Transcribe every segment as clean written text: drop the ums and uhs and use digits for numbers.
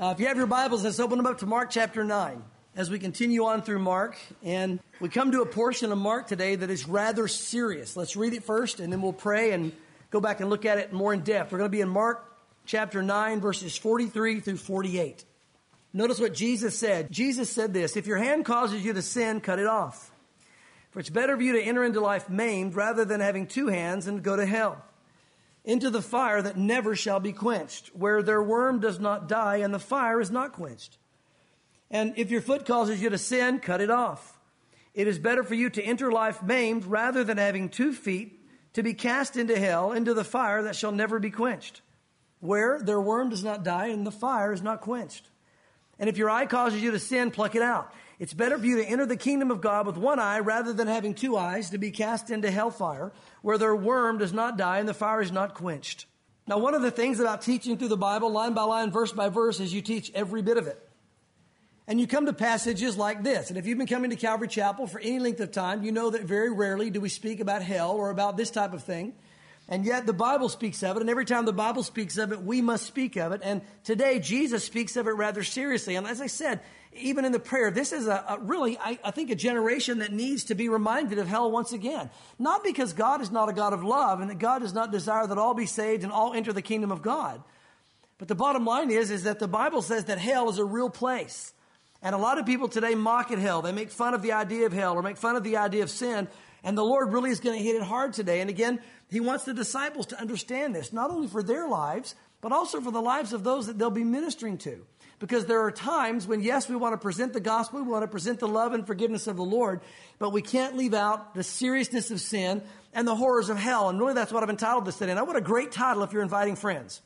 If you have your Bibles, let's open them up to Mark chapter 9 as we continue on through Mark. And we come to a portion of Mark today that is rather serious. Let's read it first, and then we'll pray and go back and look at it more in depth. We're going to be in Mark chapter 9, verses 43 through 48. Notice what Jesus said. Jesus said this, "If your hand causes you to sin, cut it off. For it's better for you to enter into life maimed rather than having two hands and go to hell, into the fire that never shall be quenched, where their worm does not die and the fire is not quenched. And if your foot causes you to sin, cut it off. It is better for you to enter life maimed rather than having 2 feet to be cast into hell, into the fire that shall never be quenched, where their worm does not die and the fire is not quenched. And if your eye causes you to sin, pluck it out. It's better for you to enter the kingdom of God with one eye rather than having 2 eyes to be cast into hellfire, where their worm does not die and the fire is not quenched." Now, one of the things about teaching through the Bible, line by line, verse by verse, is you teach every bit of it. And you come to passages like this. And if you've been coming to Calvary Chapel for any length of time, you know that very rarely do we speak about hell or about this type of thing. And yet the Bible speaks of it, and every time the Bible speaks of it, we must speak of it. And today, Jesus speaks of it rather seriously. And as I said, even in the prayer, this is I think a generation that needs to be reminded of hell once again. Not because God is not a God of love, and that God does not desire that all be saved and all enter the kingdom of God. But the bottom line is that the Bible says that hell is a real place. And a lot of people today mock at hell. They make fun of the idea of hell or make fun of the idea of sin. And the Lord really is going to hit it hard today. And again, He wants the disciples to understand this, not only for their lives, but also for the lives of those that they'll be ministering to. Because there are times when, yes, we want to present the gospel, we want to present the love and forgiveness of the Lord, but we can't leave out the seriousness of sin and the horrors of hell. And really that's what I've entitled this today. Now, what a great title if you're inviting friends.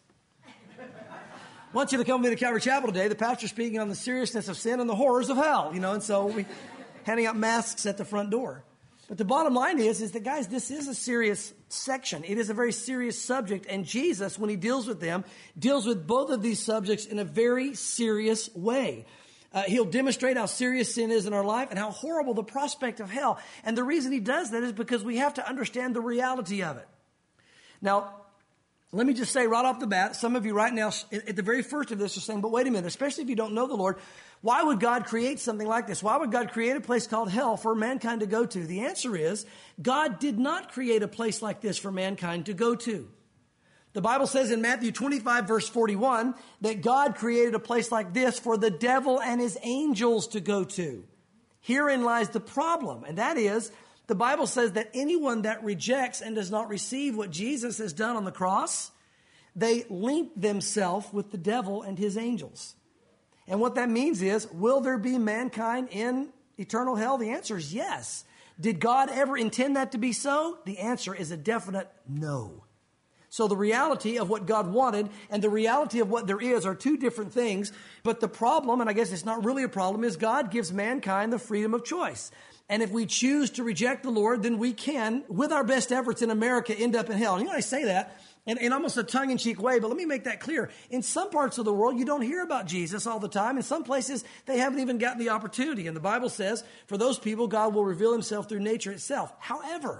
I want you to come with me to Calvary Chapel today. The pastor's speaking on the seriousness of sin and the horrors of hell, and so we're handing out masks at the front door. But the bottom line is that, guys, this is a serious section. It is a very serious subject. And Jesus, when He deals with them, deals with both of these subjects in a very serious way. He'll demonstrate how serious sin is in our life and how horrible the prospect of hell. And the reason He does that is because we have to understand the reality of it. Now, let me just say right off the bat, some of you right now at the very first of this are saying, but wait a minute, especially if you don't know the Lord, why would God create something like this? Why would God create a place called hell for mankind to go to? The answer is, God did not create a place like this for mankind to go to. The Bible says in Matthew 25, verse 41, that God created a place like this for the devil and his angels to go to. Herein lies the problem, and that is, the Bible says that anyone that rejects and does not receive what Jesus has done on the cross, they link themselves with the devil and his angels. And what that means is, will there be mankind in eternal hell? The answer is yes. Did God ever intend that to be so? The answer is a definite no. So the reality of what God wanted and the reality of what there is are two different things. But the problem, and I guess it's not really a problem, is God gives mankind the freedom of choice. And if we choose to reject the Lord, then we can, with our best efforts in America, end up in hell. And I say that in almost a tongue-in-cheek way, but let me make that clear. In some parts of the world, you don't hear about Jesus all the time. In some places, they haven't even gotten the opportunity. And the Bible says, for those people, God will reveal Himself through nature itself. However,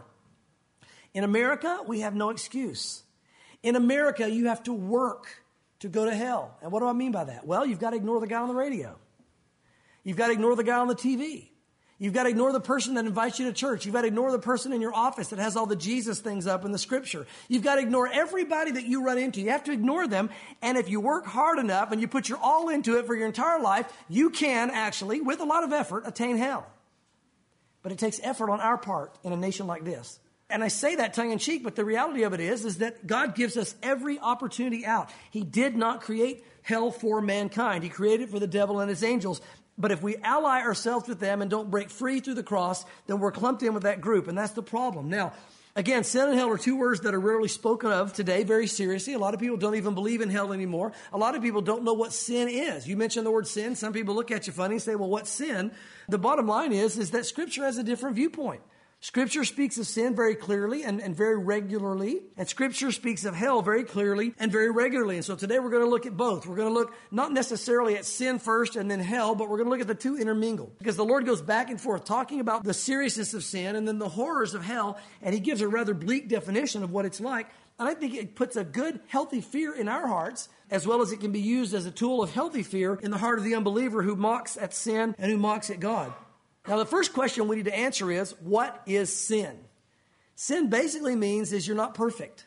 in America, we have no excuse. In America, you have to work to go to hell. And what do I mean by that? Well, you've got to ignore the guy on the radio. You've got to ignore the guy on the TV. You've got to ignore the person that invites you to church. You've got to ignore the person in your office that has all the Jesus things up in the Scripture. You've got to ignore everybody that you run into. You have to ignore them. And if you work hard enough and you put your all into it for your entire life, you can actually, with a lot of effort, attain hell. But it takes effort on our part in a nation like this. And I say that tongue-in-cheek, but the reality of it is that God gives us every opportunity out. He did not create hell for mankind. He created it for the devil and his angels. But if we ally ourselves with them and don't break free through the cross, then we're clumped in with that group. And that's the problem. Now, again, sin and hell are two words that are rarely spoken of today very seriously. A lot of people don't even believe in hell anymore. A lot of people don't know what sin is. You mentioned the word sin. Some people look at you funny and say, well, what's sin? The bottom line is that Scripture has a different viewpoint. Scripture speaks of sin very clearly and very regularly, and Scripture speaks of hell very clearly and very regularly. And so today we're going to look at both. We're going to look not necessarily at sin first and then hell, but we're going to look at the two intermingled. Because the Lord goes back and forth talking about the seriousness of sin and then the horrors of hell, and He gives a rather bleak definition of what it's like. And I think it puts a good, healthy fear in our hearts, as well as it can be used as a tool of healthy fear in the heart of the unbeliever who mocks at sin and who mocks at God. Now, the first question we need to answer is, what is sin? Sin basically means is you're not perfect.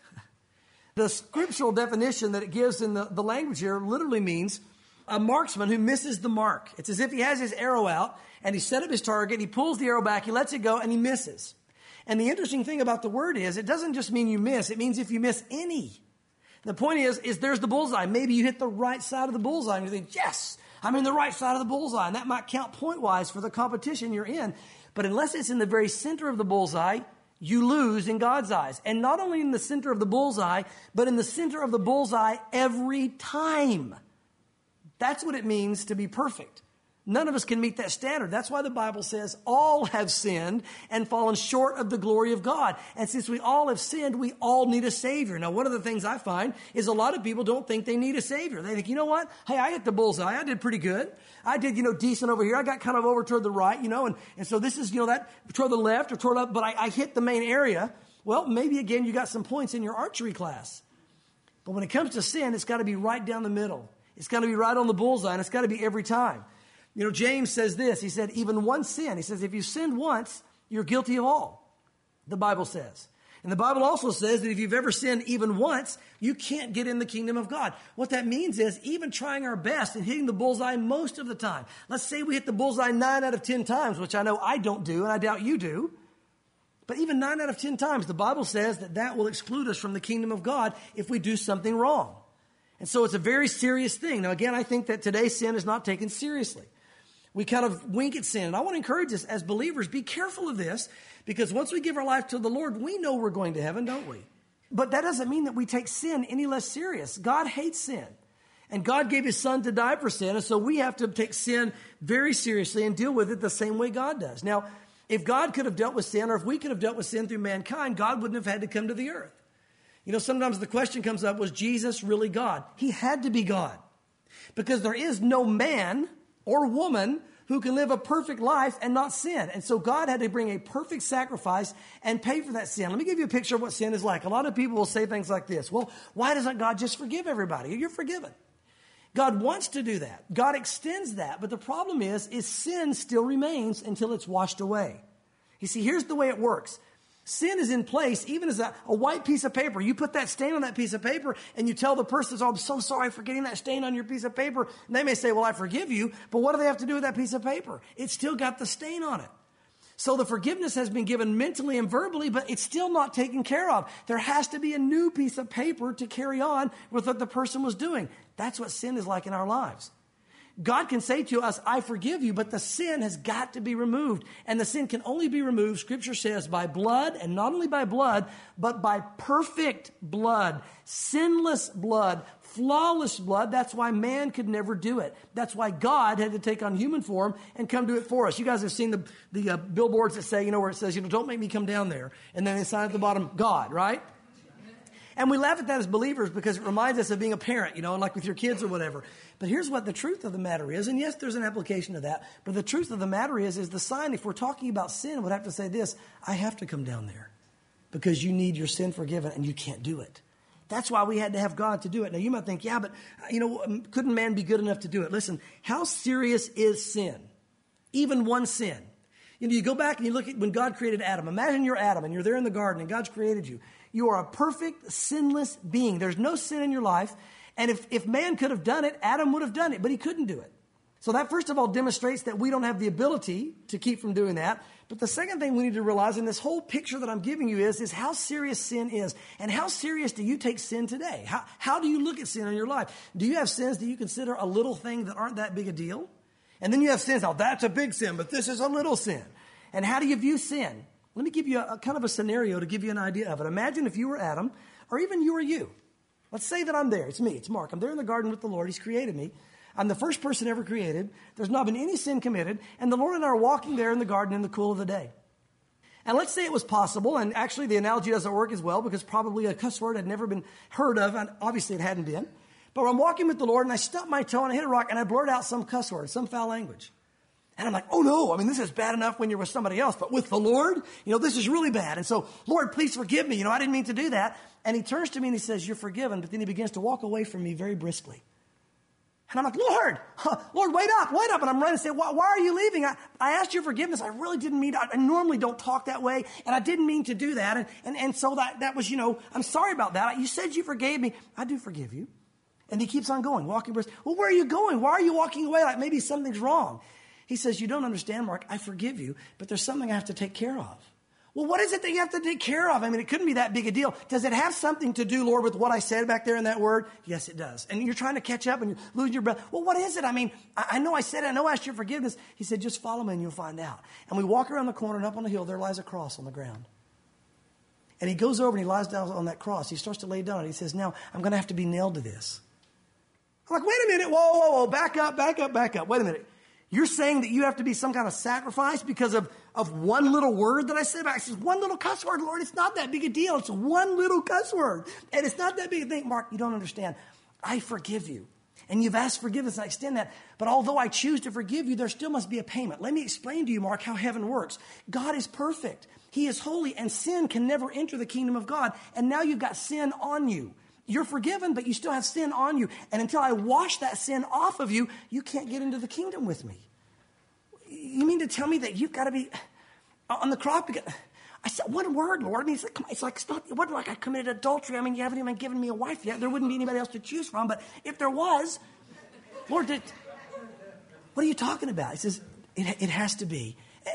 The scriptural definition that it gives in the language here literally means a marksman who misses the mark. It's as if he has his arrow out and he set up his target, he pulls the arrow back, he lets it go, and he misses. And the interesting thing about the word is it doesn't just mean you miss, it means if you miss any. The point is there's the bullseye. Maybe you hit the right side of the bullseye and you think, yes, I'm in the right side of the bullseye. And that might count point-wise for the competition you're in. But unless it's in the very center of the bullseye, you lose in God's eyes. And not only in the center of the bullseye, but in the center of the bullseye every time. That's what it means to be perfect. None of us can meet that standard. That's why the Bible says all have sinned and fallen short of the glory of God. And since we all have sinned, we all need a Savior. Now, one of the things I find is a lot of people don't think they need a Savior. They think, you know what? Hey, I hit the bullseye. I did pretty good. I did, decent over here. I got kind of over toward the right, and so this is, that toward the left or toward up, but I hit the main area. Well, maybe again, you got some points in your archery class. But when it comes to sin, it's got to be right down the middle. It's got to be right on the bullseye, and it's got to be every time. James says this. He said, even one sin. He says, if you sinned once, you're guilty of all, the Bible says. And the Bible also says that if you've ever sinned even once, you can't get in the kingdom of God. What that means is even trying our best and hitting the bullseye most of the time. Let's say we hit the bullseye 9 out of 10 times, which I know I don't do, and I doubt you do. But even 9 out of 10 times, the Bible says that will exclude us from the kingdom of God if we do something wrong. And so it's a very serious thing. Now, again, I think that today's sin is not taken seriously. We kind of wink at sin. And I want to encourage us as believers, be careful of this, because once we give our life to the Lord, we know we're going to heaven, don't we? But that doesn't mean that we take sin any less serious. God hates sin. And God gave His Son to die for sin. And so we have to take sin very seriously and deal with it the same way God does. Now, if God could have dealt with sin, or if we could have dealt with sin through mankind, God wouldn't have had to come to the earth. Sometimes the question comes up, was Jesus really God? He had to be God. Because there is no man or woman who can live a perfect life and not sin. And so God had to bring a perfect sacrifice and pay for that sin. Let me give you a picture of what sin is like. A lot of people will say things like this. Well, why doesn't God just forgive everybody? You're forgiven. God wants to do that. God extends that. But the problem is sin still remains until it's washed away. You see, here's the way it works. Sin is in place even as a white piece of paper. You put that stain on that piece of paper and you tell the person, oh, I'm so sorry for getting that stain on your piece of paper. And they may say, well, I forgive you. But what do they have to do with that piece of paper? It's still got the stain on it. So the forgiveness has been given mentally and verbally, but it's still not taken care of. There has to be a new piece of paper to carry on with what the person was doing. That's what sin is like in our lives. God can say to us, I forgive you, but the sin has got to be removed. And the sin can only be removed, Scripture says, by blood, and not only by blood, but by perfect blood, sinless blood, flawless blood. That's why man could never do it. That's why God had to take on human form and come do it for us. You guys have seen the billboards that say, where it says, don't make me come down there. And then they sign at the bottom, God, right? And we laugh at that as believers because it reminds us of being a parent, and like with your kids or whatever. But here's what the truth of the matter is. And yes, there's an application to that. But the truth of the matter is the sign, if we're talking about sin, would have to say this: I have to come down there because you need your sin forgiven and you can't do it. That's why we had to have God to do it. Now, you might think, yeah, but, couldn't man be good enough to do it? Listen, how serious is sin? Even one sin. You go back and you look at when God created Adam. Imagine you're Adam and you're there in the garden and God's created you. You are a perfect, sinless being. There's no sin in your life. And if man could have done it, Adam would have done it, but he couldn't do it. So that, first of all, demonstrates that we don't have the ability to keep from doing that. But the second thing we need to realize in this whole picture that I'm giving you is how serious sin is. And how serious do you take sin today? How do you look at sin in your life? Do you have sins that you consider a little thing that aren't that big a deal? And then you have sins, that's a big sin, but this is a little sin. And how do you view sin? Let me give you a kind of a scenario to give you an idea of it. Imagine if you were Adam, or even you were you. Let's say that I'm there. It's me. It's Mark. I'm there in the garden with the Lord. He's created me. I'm the first person ever created. There's not been any sin committed. And the Lord and I are walking there in the garden in the cool of the day. And let's say it was possible, and actually the analogy doesn't work as well because probably a cuss word had never been heard of, and obviously it hadn't been. But I'm walking with the Lord, and I stubbed my toe, and I hit a rock, and I blurted out some cuss word, some foul language. And I'm like, oh no, I mean, this is bad enough when you're with somebody else, but with the Lord, this is really bad. And so, Lord, please forgive me. I didn't mean to do that. And he turns to me and he says, you're forgiven. But then he begins to walk away from me very briskly. And I'm like, Lord, wait up. And I'm running and say, why are you leaving? I asked your forgiveness. I really didn't mean, I normally don't talk that way. And I didn't mean to do that. And so that was, I'm sorry about that. You said you forgave me. I do forgive you. And he keeps on going, walking brisk. Well, where are you going? Why are you walking away? Like maybe something's wrong. He says, you don't understand, Mark. I forgive you, but there's something I have to take care of. Well, what is it that you have to take care of? I mean, it couldn't be that big a deal. Does it have something to do, Lord, with what I said back there in that word? Yes, it does. And you're trying to catch up and you're losing your breath. Well, what is it? I mean, I know I said it. I know I asked your forgiveness. He said, just follow me and you'll find out. And we walk around the corner and up on the hill, there lies a cross on the ground. And he goes over and he lies down on that cross. He starts to lay down. He says, now I'm going to have to be nailed to this. I'm like, wait a minute. Whoa. Back up. Wait a minute. You're saying that you have to be some kind of sacrifice because of one little word that I said? I said, one little cuss word, Lord. It's not that big a deal. It's one little cuss word. And it's not that big a thing. Mark, you don't understand. I forgive you. And you've asked forgiveness, and I extend that. But although I choose to forgive you, there still must be a payment. Let me explain to you, Mark, how heaven works. God is perfect. He is holy, and sin can never enter the kingdom of God. And now you've got sin on you. You're forgiven, but you still have sin on you. And until I wash that sin off of you, you can't get into the kingdom with me. You mean to tell me that you've got to be on the cross? I said, one word, Lord. And he's like, it's not, it wasn't like I committed adultery. I mean, you haven't even given me a wife yet. There wouldn't be anybody else to choose from. But if there was, Lord, what are you talking about? He says, it has to be.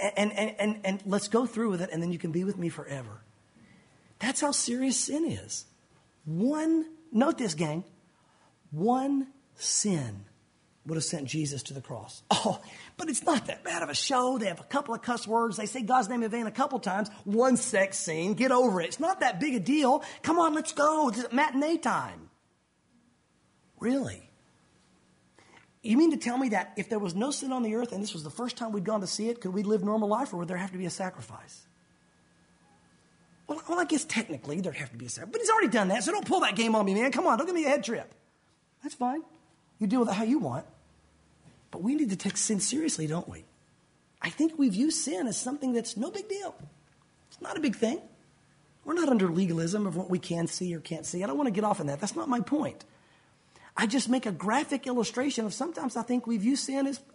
And let's go through with it, and then you can be with me forever. That's how serious sin is. Note this, gang, one sin would have sent Jesus to the cross. Oh, but it's not that bad of a show. They have a couple of cuss words. They say God's name in vain a couple times. One sex scene. Get over it. It's not that big a deal. Come on, let's go. It's matinee time. Really? You mean to tell me that if there was no sin on the earth and this was the first time we'd gone to see it, could we live normal life, or would there have to be a sacrifice? Well, I guess technically there'd have to be a sacrifice. But he's already done that, so don't pull that game on me, man. Come on, don't give me a head trip. That's fine. You deal with it how you want. But we need to take sin seriously, don't we? I think we view sin as something that's no big deal. It's not a big thing. We're not under legalism of what we can see or can't see. I don't want to get off on that. That's not my point. I just make a graphic illustration of sometimes I think we view sin as,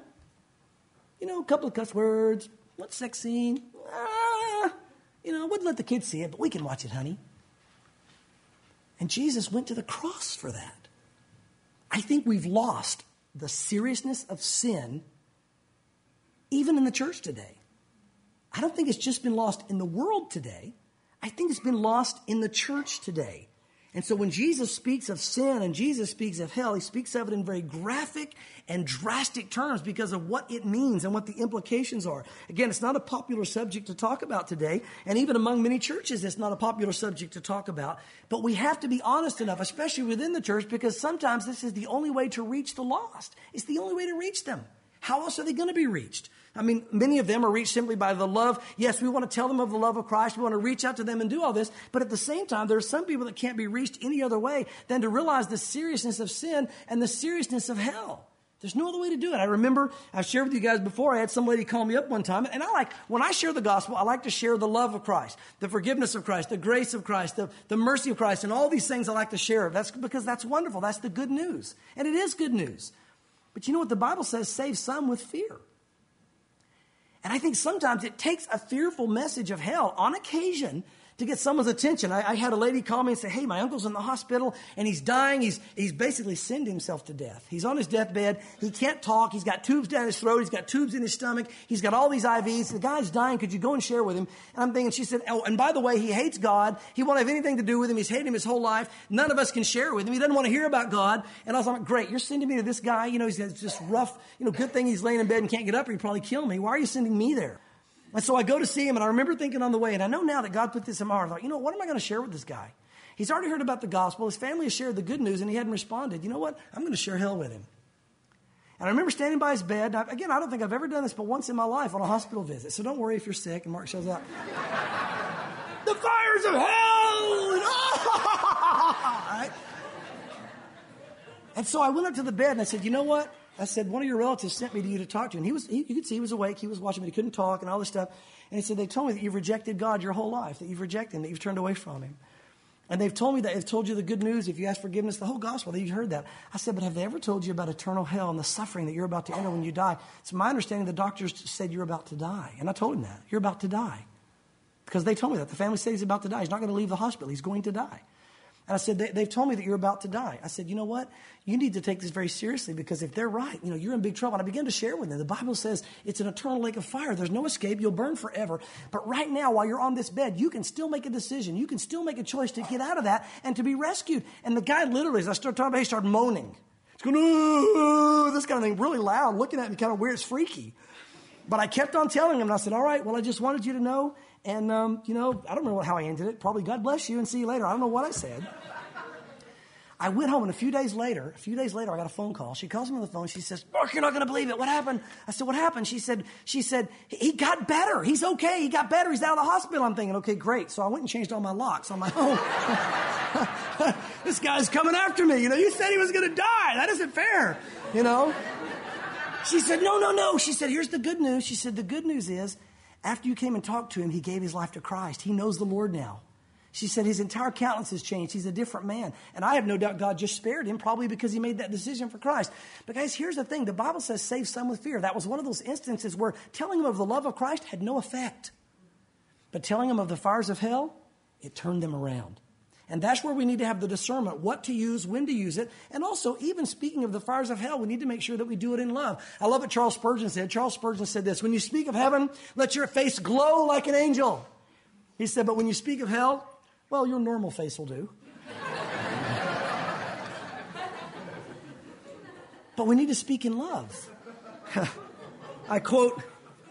a couple of cuss words, one sex scene, wouldn't let the kids see it, but we can watch it, honey. And Jesus went to the cross for that. I think we've lost the seriousness of sin even in the church today. I don't think it's just been lost in the world today. I think it's been lost in the church today. And so when Jesus speaks of sin and Jesus speaks of hell, he speaks of it in very graphic and drastic terms because of what it means and what the implications are. Again, it's not a popular subject to talk about today. And even among many churches, it's not a popular subject to talk about. But we have to be honest enough, especially within the church, because sometimes this is the only way to reach the lost. It's the only way to reach them. How else are they going to be reached? I mean, many of them are reached simply by the love. Yes, we want to tell them of the love of Christ. We want to reach out to them and do all this. But at the same time, there are some people that can't be reached any other way than to realize the seriousness of sin and the seriousness of hell. There's no other way to do it. I remember, I've shared with you guys before, I had some lady call me up one time. And when I share the gospel, I like to share the love of Christ, the forgiveness of Christ, the grace of Christ, the mercy of Christ, and all these things I like to share. That's because that's wonderful. That's the good news. And it is good news. But you know what the Bible says? Save some with fear. And I think sometimes it takes a fearful message of hell on occasion to get someone's attention. I had a lady call me and say, hey, my uncle's in the hospital and he's dying. He's basically sinned himself to death. He's on his deathbed. He can't talk. He's got tubes down his throat. He's got tubes in his stomach. He's got all these IVs. The guy's dying. Could you go and share with him? And I'm thinking, she said, oh, and by the way, he hates God. He won't have anything to do with him. He's hated him his whole life. None of us can share with him. He doesn't want to hear about God. And I was like, great, you're sending me to this guy. He's just rough. Good thing he's laying in bed and can't get up or he'd probably kill me. Why are you sending me there? And so I go to see him, and I remember thinking on the way, and I know now that God put this in my heart. I thought, what am I going to share with this guy? He's already heard about the gospel. His family has shared the good news, and he hadn't responded. You know what? I'm going to share hell with him. And I remember standing by his bed. Again, I don't think I've ever done this but once in my life on a hospital visit. So don't worry if you're sick and Mark shows up. The fires of hell! And, right? And so I went up to the bed and I said, you know what? I said, one of your relatives sent me to you to talk to. And you could see he was awake. He was watching, but he couldn't talk and all this stuff. And he said, they told me that you've rejected God your whole life, that you've rejected him, that you've turned away from him. And they've told me that they've told you the good news. If you ask forgiveness, the whole gospel, that you've heard that. I said, but have they ever told you about eternal hell and the suffering that you're about to enter when you die? It's my understanding the doctors said you're about to die. And I told him that. You're about to die. Because they told me that. The family said he's about to die. He's not going to leave the hospital. He's going to die. And I said, they've told me that you're about to die. I said, you know what? You need to take this very seriously because if they're right, you're in big trouble. And I began to share with them. The Bible says it's an eternal lake of fire. There's no escape. You'll burn forever. But right now, while you're on this bed, you can still make a decision. You can still make a choice to get out of that and to be rescued. And the guy literally, as I started talking about it, he started moaning. He's going, ooh, this kind of thing, really loud, looking at me kind of weird. It's freaky. But I kept on telling him, and I said, all right, well, I just wanted you to know. And, I don't remember how I ended it. Probably God bless you and see you later. I don't know what I said. I went home, and a few days later, I got a phone call. She calls me on the phone. She says, Mark, you're not going to believe it. What happened? I said, what happened? She said, he got better. He's okay. He got better. He's out of the hospital. I'm thinking, okay, great. So I went and changed all my locks on my home. This guy's coming after me. You said he was going to die. That isn't fair, She said, no. She said, here's the good news. She said, the good news is, after you came and talked to him, he gave his life to Christ. He knows the Lord now. She said his entire countenance has changed. He's a different man. And I have no doubt God just spared him, probably because he made that decision for Christ. But guys, here's the thing. The Bible says save some with fear. That was one of those instances where telling him of the love of Christ had no effect. But telling him of the fires of hell, it turned them around. And that's where we need to have the discernment, what to use, when to use it. And also, even speaking of the fires of hell, we need to make sure that we do it in love. I love what Charles Spurgeon said. Charles Spurgeon said this, when you speak of heaven, let your face glow like an angel. He said, but when you speak of hell, well, your normal face will do. But we need to speak in love. I quote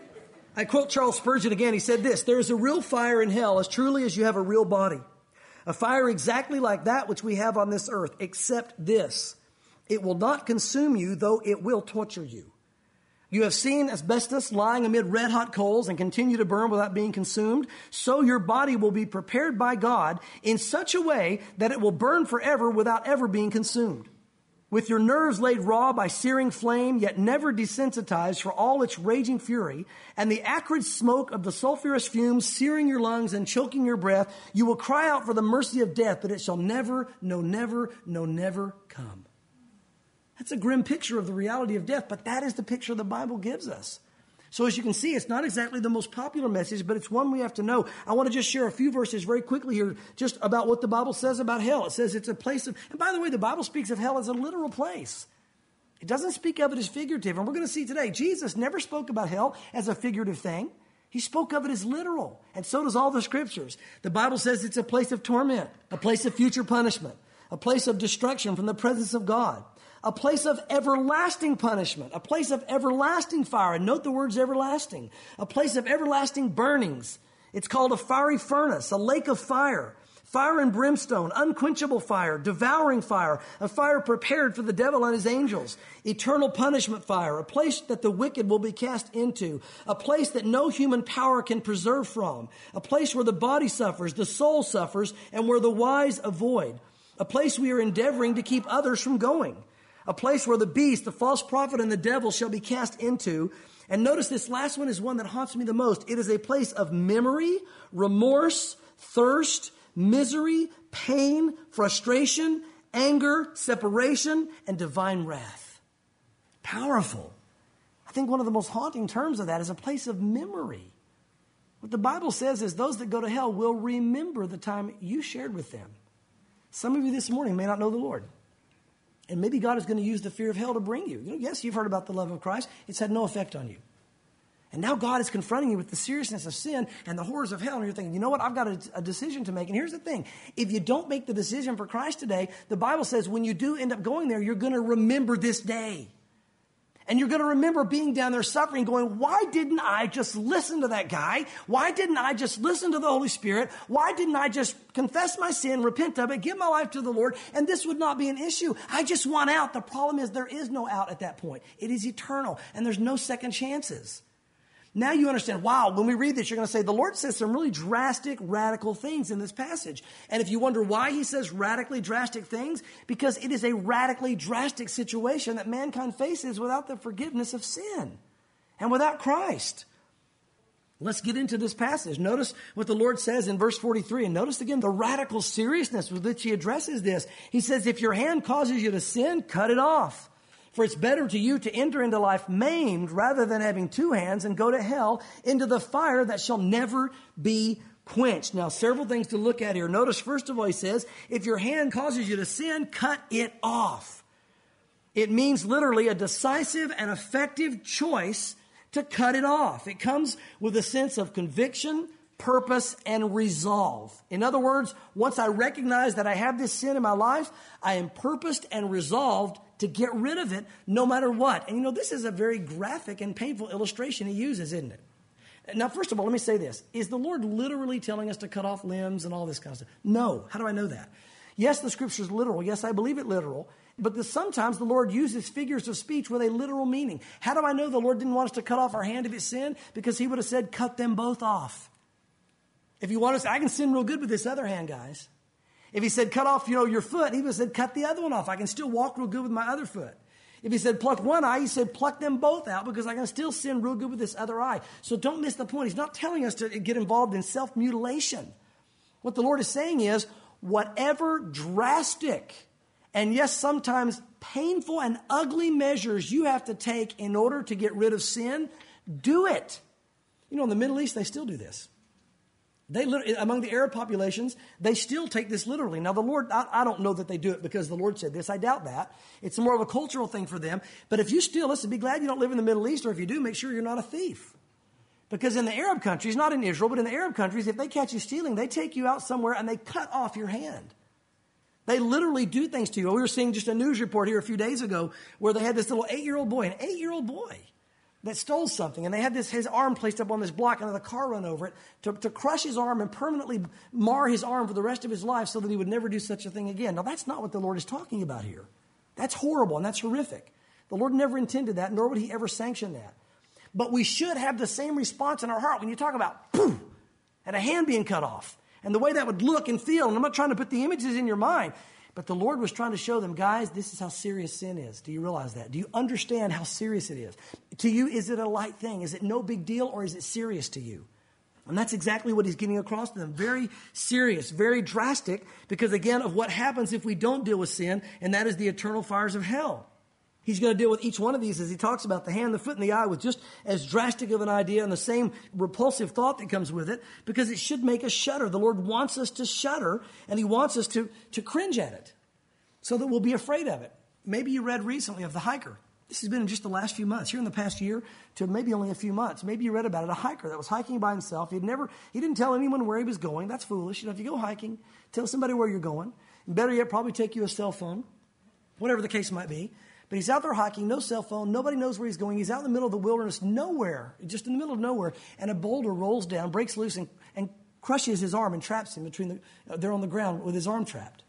Charles Spurgeon again. He said this, there is a real fire in hell as truly as you have a real body. A fire exactly like that which we have on this earth, except this. It will not consume you, though it will torture you. You have seen asbestos lying amid red-hot coals and continue to burn without being consumed. So your body will be prepared by God in such a way that it will burn forever without ever being consumed. With your nerves laid raw by searing flame, yet never desensitized for all its raging fury, and the acrid smoke of the sulfurous fumes searing your lungs and choking your breath, you will cry out for the mercy of death, but it shall never, no, never, no, never come. That's a grim picture of the reality of death, but that is the picture the Bible gives us. So as you can see, it's not exactly the most popular message, but it's one we have to know. I want to just share a few verses very quickly here just about what the Bible says about hell. It says it's a place of, and by the way, the Bible speaks of hell as a literal place. It doesn't speak of it as figurative, and we're going to see today, Jesus never spoke about hell as a figurative thing. He spoke of it as literal, and so does all the scriptures. The Bible says it's a place of torment, a place of future punishment, a place of destruction from the presence of God. A place of everlasting punishment, a place of everlasting fire. And note the words everlasting. A place of everlasting burnings. It's called a fiery furnace, a lake of fire. Fire and brimstone, unquenchable fire, devouring fire, a fire prepared for the devil and his angels. Eternal punishment fire, a place that the wicked will be cast into. A place that no human power can preserve from. A place where the body suffers, the soul suffers, and where the wise avoid. A place we are endeavoring to keep others from going. A place where the beast, the false prophet, and the devil shall be cast into. And notice this last one is one that haunts me the most. It is a place of memory, remorse, thirst, misery, pain, frustration, anger, separation, and divine wrath. Powerful. I think one of the most haunting terms of that is a place of memory. What the Bible says is those that go to hell will remember the time you shared with them. Some of you this morning may not know the Lord. And maybe God is going to use the fear of hell to bring you. Yes, you've heard about the love of Christ. It's had no effect on you. And now God is confronting you with the seriousness of sin and the horrors of hell. And you're thinking, you know what? I've got a decision to make. And here's the thing. If you don't make the decision for Christ today, the Bible says when you do end up going there, you're going to remember this day. And you're going to remember being down there suffering, going, why didn't I just listen to that guy? Why didn't I just listen to the Holy Spirit? Why didn't I just confess my sin, repent of it, give my life to the Lord, and this would not be an issue? I just want out. The problem is there is no out at that point. It is eternal, and there's no second chances. Now you understand, wow, when we read this, you're going to say, the Lord says some really drastic, radical things in this passage. And if you wonder why he says radically drastic things, because it is a radically drastic situation that mankind faces without the forgiveness of sin and without Christ. Let's get into this passage. Notice what the Lord says in verse 43. And notice again the radical seriousness with which he addresses this. He says, if your hand causes you to sin, cut it off. For it's better to you to enter into life maimed rather than having two hands and go to hell into the fire that shall never be quenched. Now, several things to look at here. Notice, first of all, he says, if your hand causes you to sin, cut it off. It means literally a decisive and effective choice to cut it off. It comes with a sense of conviction, purpose, and resolve. In other words, once I recognize that I have this sin in my life, I am purposed and resolved to get rid of it no matter what. And you know, this is a very graphic and painful illustration he uses, isn't it? Now, first of all, let me say this. Is the Lord literally telling us to cut off limbs and all this kind of stuff? No. How do I know that? Yes, the scripture is literal. Yes, I believe it literal. But sometimes the Lord uses figures of speech with a literal meaning. How do I know the Lord didn't want us to cut off our hand if it sinned? Because he would have said, cut them both off. If you want to say, I can sin real good with this other hand, guys. If he said, cut off, your foot, he would have said, cut the other one off. I can still walk real good with my other foot. If he said, pluck one eye, he said, pluck them both out because I can still sin real good with this other eye. So don't miss the point. He's not telling us to get involved in self-mutilation. What the Lord is saying is, whatever drastic and yes, sometimes painful and ugly measures you have to take in order to get rid of sin, do it. In the Middle East, they still do this. Among the Arab populations, they still take this literally. Now, the Lord, I don't know that they do it because the Lord said this. I doubt that. It's more of a cultural thing for them. But if you still, listen, be glad you don't live in the Middle East, or if you do, make sure you're not a thief. Because in the Arab countries, not in Israel, but in the Arab countries, if they catch you stealing, they take you out somewhere and they cut off your hand. They literally do things to you. We were seeing just a news report here a few days ago where they had this little 8-year-old boy, that stole something, and they had his arm placed up on this block, and the car run over it to crush his arm and permanently mar his arm for the rest of his life so that he would never do such a thing again. Now, that's not what the Lord is talking about here. That's horrible, and that's horrific. The Lord never intended that, nor would he ever sanction that. But we should have the same response in our heart when you talk about poof, and a hand being cut off, and the way that would look and feel. And I'm not trying to put the images in your mind, but the Lord was trying to show them, guys, this is how serious sin is. Do you realize that? Do you understand how serious it is? To you, is it a light thing? Is it no big deal, or is it serious to you? And that's exactly what he's getting across to them. Very serious, very drastic, because again, of what happens if we don't deal with sin, and that is the eternal fires of hell. He's going to deal with each one of these as he talks about the hand, the foot, and the eye with just as drastic of an idea and the same repulsive thought that comes with it, because it should make us shudder. The Lord wants us to shudder, and he wants us to cringe at it so that we'll be afraid of it. Maybe you read recently of the hiker. This has been in just the last few months, here in the past year to maybe only a few months. Maybe you read about it, a hiker that was hiking by himself. He didn't tell anyone where he was going. That's foolish. If you go hiking, tell somebody where you're going. And better yet, probably take you a cell phone, whatever the case might be. But he's out there hiking, no cell phone, nobody knows where he's going. He's out in the middle of the wilderness, nowhere, just in the middle of nowhere, and a boulder rolls down, breaks loose, and crushes his arm and traps him there on the ground with his arm trapped.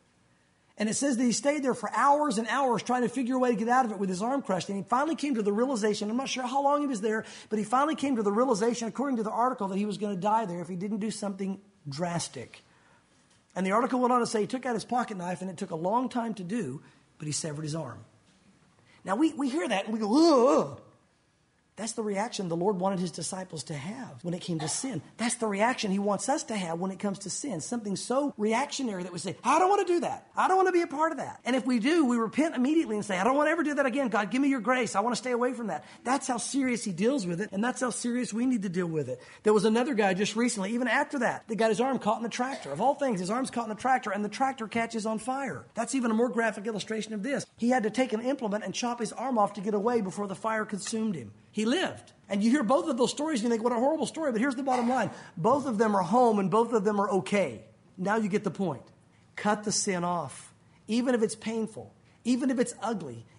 And it says that he stayed there for hours and hours trying to figure a way to get out of it with his arm crushed. And he finally came to the realization, I'm not sure how long he was there, but he finally came to the realization, according to the article, that he was going to die there if he didn't do something drastic. And the article went on to say he took out his pocket knife, and it took a long time to do, but he severed his arm. Now, we hear that and we go, ugh. That's the reaction the Lord wanted his disciples to have when it came to sin. That's the reaction he wants us to have when it comes to sin. Something so reactionary that we say, I don't want to do that. I don't want to be a part of that. And if we do, we repent immediately and say, I don't want to ever do that again. God, give me your grace. I want to stay away from that. That's how serious he deals with it, and that's how serious we need to deal with it. There was another guy just recently, even after that got his arm caught in the tractor. Of all things, his arm's caught in the tractor, and the tractor catches on fire. That's even a more graphic illustration of this. He had to take an implement and chop his arm off to get away before the fire consumed him. He lived. And you hear both of those stories and you think, what a horrible story. But here's the bottom line. Both of them are home and both of them are okay. Now you get the point. Cut the sin off. Even if it's painful, even if it's ugly,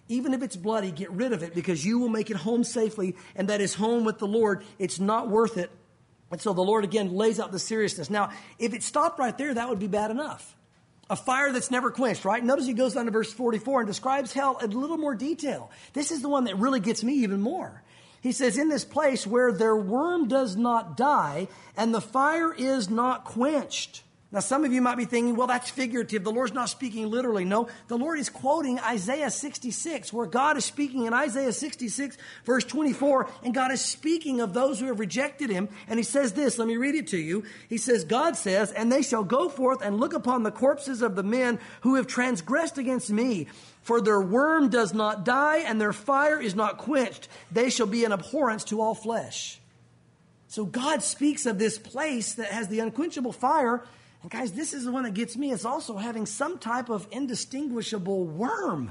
Even if it's bloody, get rid of it because you will make it home safely, and that is home with the Lord. It's not worth it. And so the Lord, again, lays out the seriousness. Now, if it stopped right there, that would be bad enough. A fire that's never quenched, right? Notice he goes down to verse 44 and describes hell in a little more detail. This is the one that really gets me even more. He says, in this place where their worm does not die and the fire is not quenched. Now, some of you might be thinking, well, that's figurative. The Lord's not speaking literally. No, the Lord is quoting Isaiah 66, where God is speaking in Isaiah 66, verse 24, and God is speaking of those who have rejected him. And he says this, let me read it to you. He says, God says, and they shall go forth and look upon the corpses of the men who have transgressed against me. For their worm does not die and their fire is not quenched. They shall be an abhorrence to all flesh. So God speaks of this place that has the unquenchable fire. And guys, this is the one that gets me. It's also having some type of indistinguishable worm.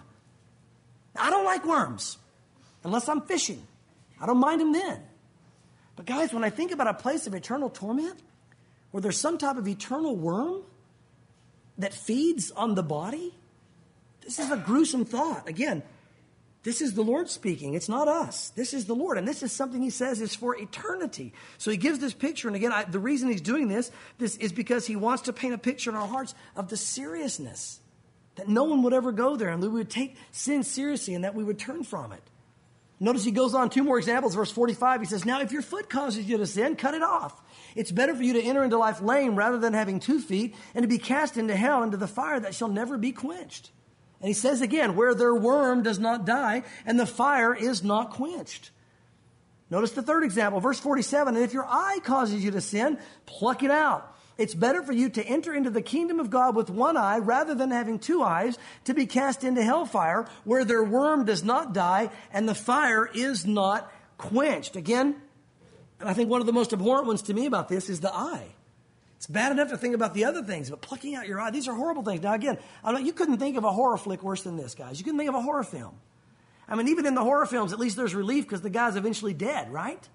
I don't like worms unless I'm fishing. I don't mind them then. But guys, when I think about a place of eternal torment where there's some type of eternal worm that feeds on the body, this is a gruesome thought. Again, this is the Lord speaking. It's not us. This is the Lord. And this is something he says is for eternity. So he gives this picture. And again, the reason he's doing this is because he wants to paint a picture in our hearts of the seriousness. That no one would ever go there and we would take sin seriously and that we would turn from it. Notice he goes on 2 more examples. Verse 45, he says, now if your foot causes you to sin, cut it off. It's better for you to enter into life lame rather than having 2 feet and to be cast into hell, into the fire that shall never be quenched. And he says again, where their worm does not die and the fire is not quenched. Notice the 3rd example, verse 47. And if your eye causes you to sin, pluck it out. It's better for you to enter into the kingdom of God with 1 eye rather than having 2 eyes to be cast into hellfire where their worm does not die and the fire is not quenched. Again, and I think one of the most abhorrent ones to me about this is the eye. It's bad enough to think about the other things, but plucking out your eye, these are horrible things. Now, again, you couldn't think of a horror flick worse than this, guys. You couldn't think of a horror film. I mean, even in the horror films, at least there's relief because the guy's eventually dead, right?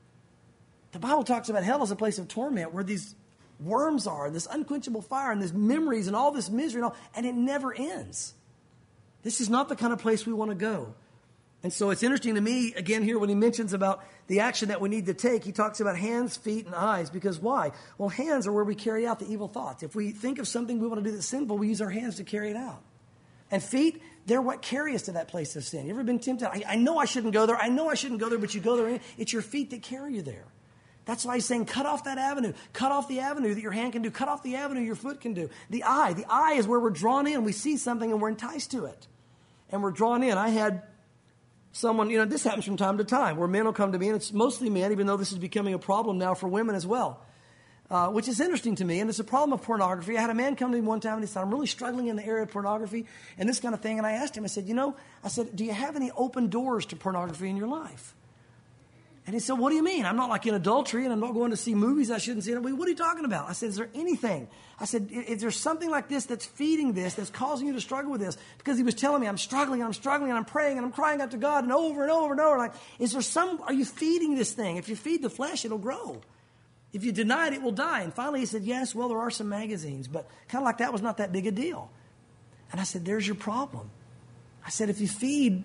The Bible talks about hell as a place of torment where these worms are, and this unquenchable fire, and these memories, and all this misery, and it never ends. This is not the kind of place we want to go. And so it's interesting to me, again, here when he mentions about the action that we need to take, he talks about hands, feet, and eyes. Because why? Well, hands are where we carry out the evil thoughts. If we think of something we want to do that's sinful, we use our hands to carry it out. And feet, they're what carry us to that place of sin. You ever been tempted? I know I shouldn't go there. I know I shouldn't go there, but you go there. It's your feet that carry you there. That's why he's saying cut off that avenue. Cut off the avenue that your hand can do. Cut off the avenue your foot can do. The eye is where we're drawn in. We see something and we're enticed to it. And we're drawn in. I had someone, this happens from time to time, where men will come to me, and it's mostly men, even though this is becoming a problem now for women as well, which is interesting to me, and it's a problem of pornography. I had a man come to me one time, and he said, I'm really struggling in the area of pornography and this kind of thing, and I asked him, I said, do you have any open doors to pornography in your life? And he said, what do you mean? I'm not like in adultery, and I'm not going to see movies I shouldn't see. What are you talking about? I said, is there anything? I said, is there something like this that's feeding this, that's causing you to struggle with this? Because he was telling me, I'm struggling, and I'm praying, and I'm crying out to God, and over and over and over. Like, are you feeding this thing? If you feed the flesh, it'll grow. If you deny it, it will die. And finally he said, yes, well, there are some magazines, but kind of like that was not that big a deal. And I said, there's your problem. I said, if you feed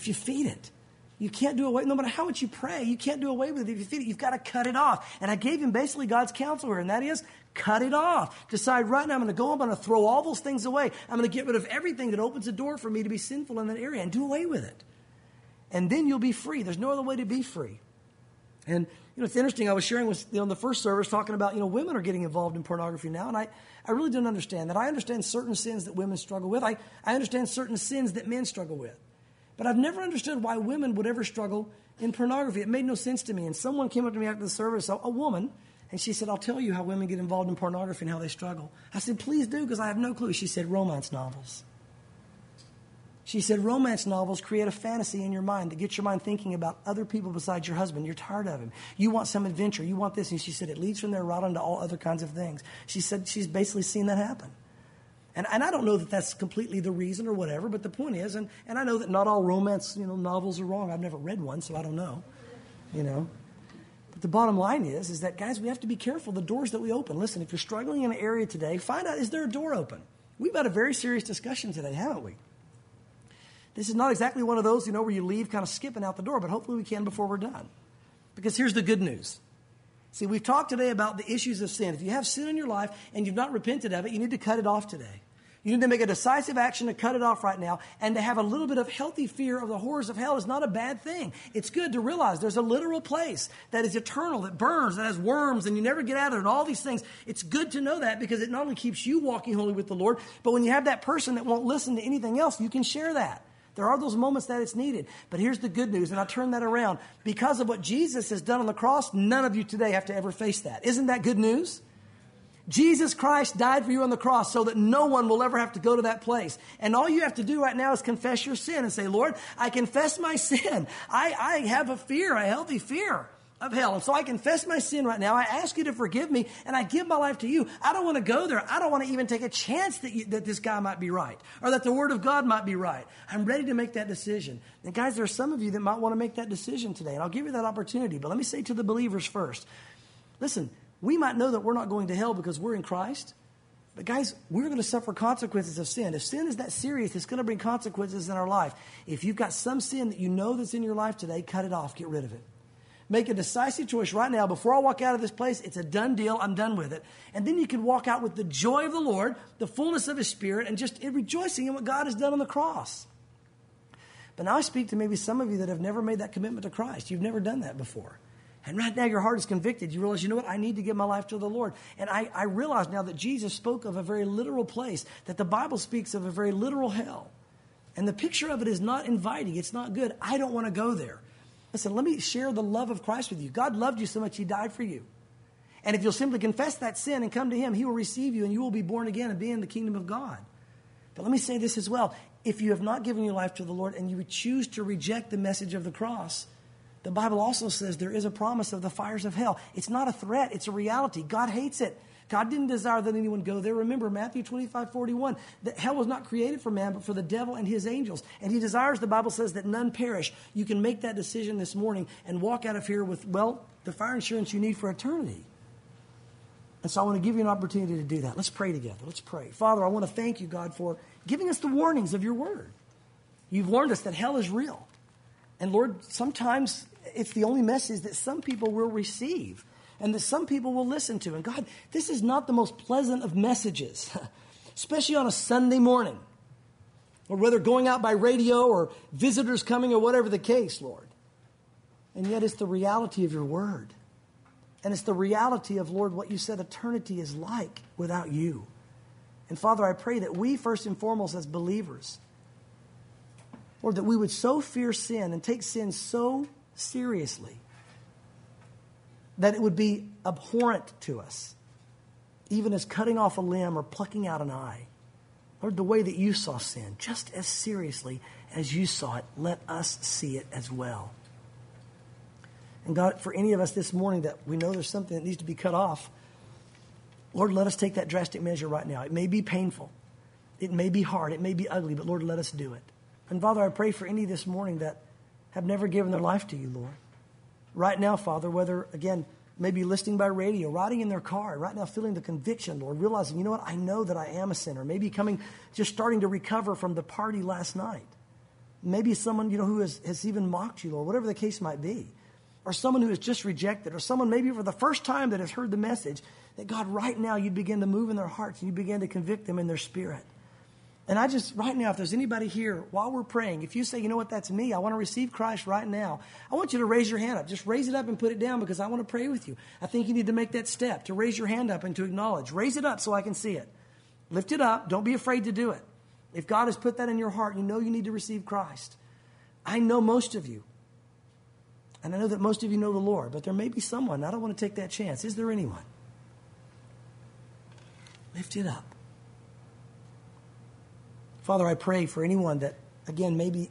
it, you can't do away, no matter how much you pray, you can't do away with it. If you feed it, you've got to cut it off. And I gave him basically God's counsel here, and that is, cut it off. Decide right now, I'm going to throw all those things away. I'm going to get rid of everything that opens the door for me to be sinful in that area and do away with it. And then you'll be free. There's no other way to be free. And, it's interesting. I was sharing with, the first service talking about, women are getting involved in pornography now. And I really didn't understand that. I understand certain sins that women struggle with. I understand certain sins that men struggle with. But I've never understood why women would ever struggle in pornography. It made no sense to me. And someone came up to me after the service, a woman, and she said, I'll tell you how women get involved in pornography and how they struggle. I said, please do, because I have no clue. She said, romance novels. She said, romance novels create a fantasy in your mind that gets your mind thinking about other people besides your husband. You're tired of him. You want some adventure. You want this. And she said, it leads from there right on to all other kinds of things. She said she's basically seen that happen. And I don't know that that's completely the reason or whatever, but the point is, and I know that not all romance, novels are wrong. I've never read one, so I don't know, But the bottom line is that, guys, we have to be careful the doors that we open. Listen, if you're struggling in an area today, find out, is there a door open? We've had a very serious discussion today, haven't we? This is not exactly one of those, where you leave kind of skipping out the door, but hopefully we can before we're done. Because here's the good news. See, we've talked today about the issues of sin. If you have sin in your life and you've not repented of it, you need to cut it off today. You need to make a decisive action to cut it off right now, and to have a little bit of healthy fear of the horrors of hell is not a bad thing. It's good to realize there's a literal place that is eternal, that burns, that has worms, and you never get out of it, and all these things. It's good to know that, because it not only keeps you walking holy with the Lord, but when you have that person that won't listen to anything else, you can share that. There are those moments that it's needed. But here's the good news, and I turn that around. Because of what Jesus has done on the cross, none of you today have to ever face that. Isn't that good news? Jesus Christ died for you on the cross so that no one will ever have to go to that place. And all you have to do right now is confess your sin and say, Lord, I confess my sin. I have a healthy fear of hell. And so I confess my sin right now. I ask you to forgive me, and I give my life to you. I don't want to go there. I don't want to even take a chance that this guy might be right, or that the Word of God might be right. I'm ready to make that decision. And guys, there are some of you that might want to make that decision today, and I'll give you that opportunity. But let me say to the believers first, listen, we might know that we're not going to hell because we're in Christ. But guys, we're going to suffer consequences of sin. If sin is that serious, it's going to bring consequences in our life. If you've got some sin that you know that's in your life today, cut it off. Get rid of it. Make a decisive choice right now. Before I walk out of this place, it's a done deal. I'm done with it. And then you can walk out with the joy of the Lord, the fullness of His Spirit, and just rejoicing in what God has done on the cross. But now I speak to maybe some of you that have never made that commitment to Christ. You've never done that before. And right now your heart is convicted. You realize, you know what? I need to give my life to the Lord. And I realize now that Jesus spoke of a very literal place, that the Bible speaks of a very literal hell. And the picture of it is not inviting. It's not good. I don't want to go there. Listen, let me share the love of Christ with you. God loved you so much, He died for you. And if you'll simply confess that sin and come to Him, He will receive you, and you will be born again and be in the kingdom of God. But let me say this as well. If you have not given your life to the Lord and you would choose to reject the message of the cross, the Bible also says there is a promise of the fires of hell. It's not a threat. It's a reality. God hates it. God didn't desire that anyone go there. Remember, Matthew 25:41, that hell was not created for man, but for the devil and his angels. And He desires, the Bible says, that none perish. You can make that decision this morning and walk out of here with, the fire insurance you need for eternity. And so I want to give you an opportunity to do that. Let's pray together. Let's pray. Father, I want to thank you, God, for giving us the warnings of your word. You've warned us that hell is real. And Lord, sometimes it's the only message that some people will receive and that some people will listen to. And God, this is not the most pleasant of messages, especially on a Sunday morning, or whether going out by radio or visitors coming or whatever the case, Lord. And yet it's the reality of your word. And it's the reality of, Lord, what you said eternity is like without you. And Father, I pray that we first and foremost as believers, Lord, that we would so fear sin and take sin so seriously that it would be abhorrent to us, even as cutting off a limb or plucking out an eye. Lord, the way that you saw sin, just as seriously as you saw it, let us see it as well. And God, for any of us this morning that we know there's something that needs to be cut off, Lord, let us take that drastic measure right now. It may be painful. It may be hard. It may be ugly, but Lord, let us do it. And Father, I pray for any this morning that have never given their life to you, Lord. Right now, Father, whether, again, maybe listening by radio, riding in their car, right now feeling the conviction, Lord, realizing, you know what, I know that I am a sinner. Maybe just starting to recover from the party last night. Maybe someone, who has even mocked you, Lord, whatever the case might be. Or someone who has just rejected, or someone maybe for the first time that has heard the message, that God, right now, you'd begin to move in their hearts and you begin to convict them in their spirit. And right now, if there's anybody here, while we're praying, if you say, you know what, that's me, I want to receive Christ right now, I want you to raise your hand up. Just raise it up and put it down, because I want to pray with you. I think you need to make that step, to raise your hand up and to acknowledge. Raise it up so I can see it. Lift it up. Don't be afraid to do it. If God has put that in your heart, you know you need to receive Christ. I know most of you. And I know that most of you know the Lord, but there may be someone. I don't want to take that chance. Is there anyone? Lift it up. Father, I pray for anyone that, again, maybe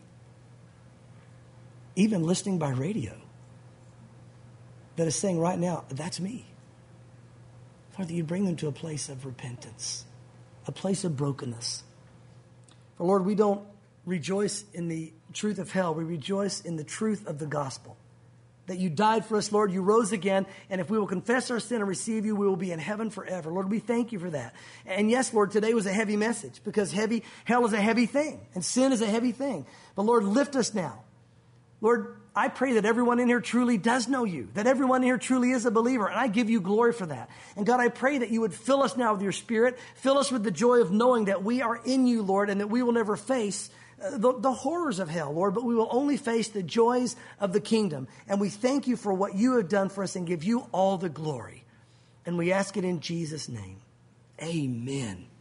even listening by radio, that is saying right now, that's me. Father, you bring them to a place of repentance, a place of brokenness. For Lord, we don't rejoice in the truth of hell. We rejoice in the truth of the gospel. that you died for us, Lord. You rose again. And if we will confess our sin and receive you, we will be in heaven forever. Lord, we thank you for that. And yes, Lord, today was a heavy message because hell is a heavy thing and sin is a heavy thing. But Lord, lift us now. Lord, I pray that everyone in here truly does know you, that everyone in here truly is a believer, and I give you glory for that. And God, I pray that you would fill us now with your Spirit, fill us with the joy of knowing that we are in you, Lord, and that we will never face the horrors of hell, Lord, but we will only face the joys of the kingdom. And we thank you for what you have done for us and give you all the glory. And we ask it in Jesus' name. Amen.